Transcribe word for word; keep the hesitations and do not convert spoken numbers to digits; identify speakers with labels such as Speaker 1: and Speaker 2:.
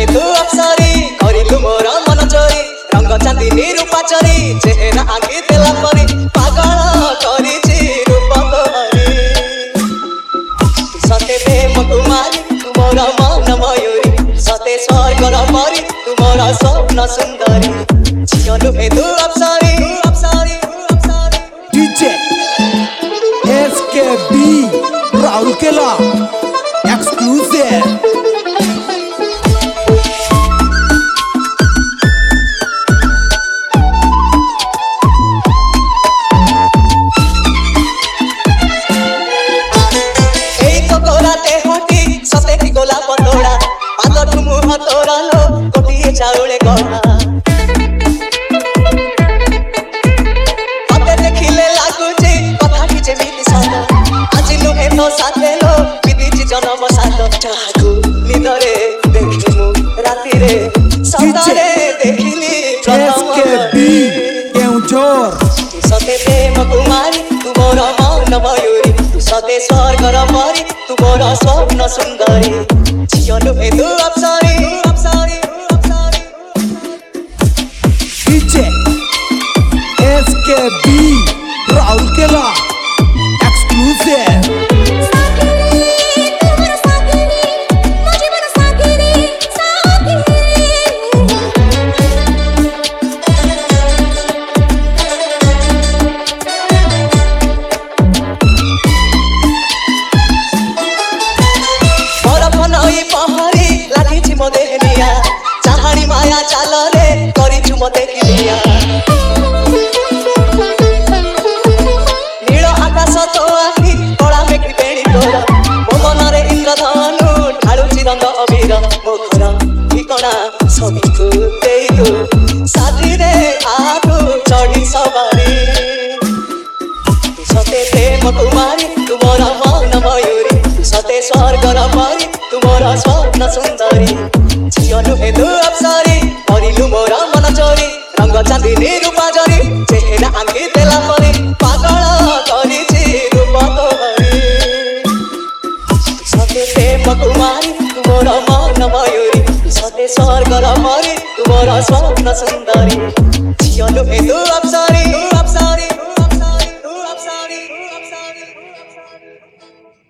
Speaker 1: हे तू अप्सरी करिलु मोर मन चोरी रंग चांदनी रूपा चोरी चेहरा आंकी देला परी पागल करिछि रूप तोहरी सते प्रेम कुमारी तू मोर मन मयूरी सते स्वर्गर परी तू मोर स्वप्न सुंदरी झियलु हे तू अप्सरी अप्सरी अप्सरी
Speaker 2: DJ S K B Rourkela exclusive
Speaker 1: चाउले गढ़ा मते देखिले लागुची कथा कि जेमिति साथ आज नुहे तो साथे लो विदिची जन्म साथ चाहू निदरे देखिमु राति रे सतारे देखिली प्रथम
Speaker 2: केउझोर
Speaker 1: सते प्रेम कुमारी तू मोर मन मयूरी सते स्वर्गर परी तू मोर स्वप्न सुंदरी झियलु हे तू अप्सरी अप्सरी
Speaker 2: DJ S K B Rourkela exclusive चाहानी माया चाल रे करिछु मते किलिया नील आकाश तो आखि कला मेघी बेणी तोर मो मन रे इंद्रधनु ढालुची रंग अबीर मुखर ठिकଣା सबीको देई तू साथी रे आतु चढ़ी सवारी सते प्रेम कुमारी तू मोर मन मयूरी सते स्वर्गर परी तू मोर स्वप्न सुंदरी झियलु हे तू अप्सरी करिलु मोर मन चोरी रंग चांदनी रूपा जरी चेहरा आंकी देला परी पागल करिछि रूप तोहरी सते प्रेम कुमारी तू मोर मन मयूरी सते स्वर्गर परी तू मोर स्वप्न सुंदरी झियलु हे तू अप्सरी।